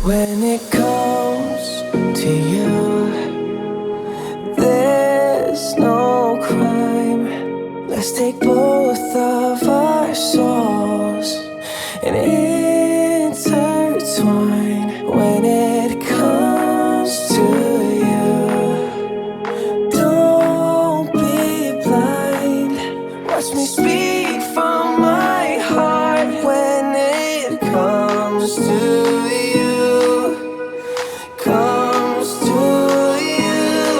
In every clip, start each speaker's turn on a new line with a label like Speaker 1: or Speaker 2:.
Speaker 1: When it comes to you, there's no crime. Let's take both of our souls and intertwine. When it comes to you, don't be blind. Watch me speak from my heart. When it comes to you, comes to you.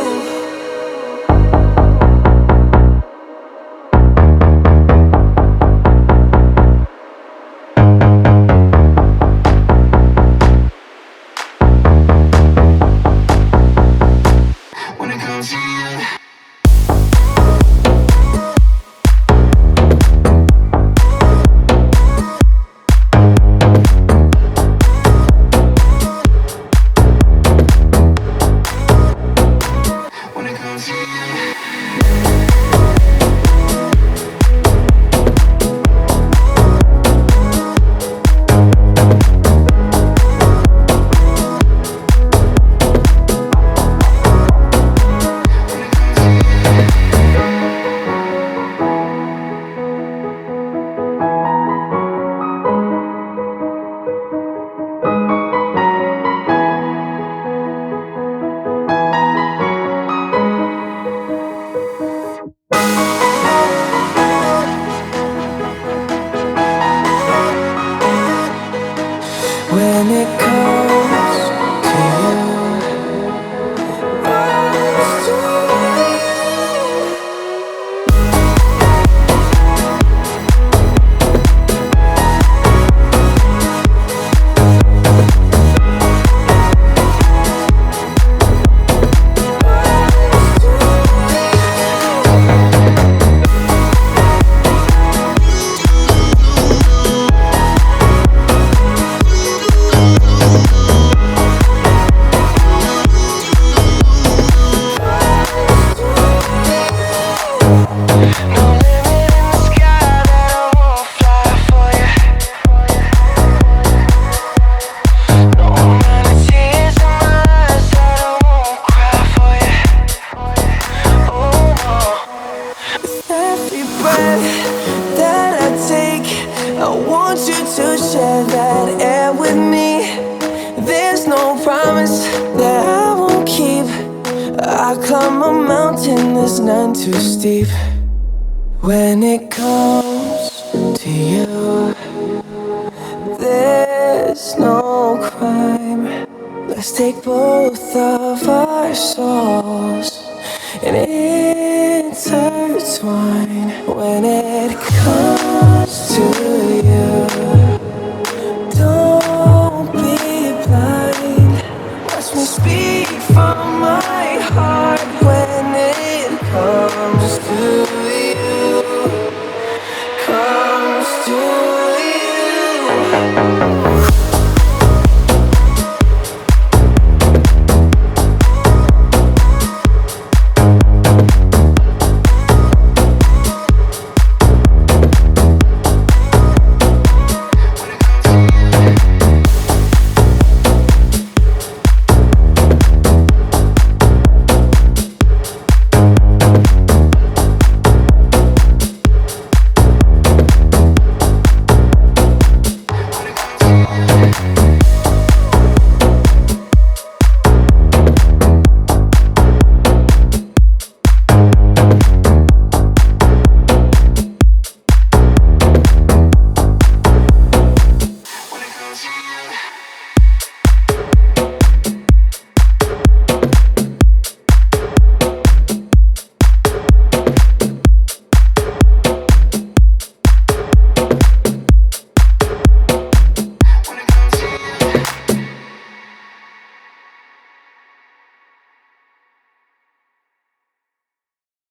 Speaker 1: When it comes to you. When it comes to you. When it comes to you, comes to that I take, I want you to share that air with me. There's no promise that I won't keep. I climb a mountain that's none too steep. When it comes to you, there's no crime. Let's take both of our souls and intertwine. When it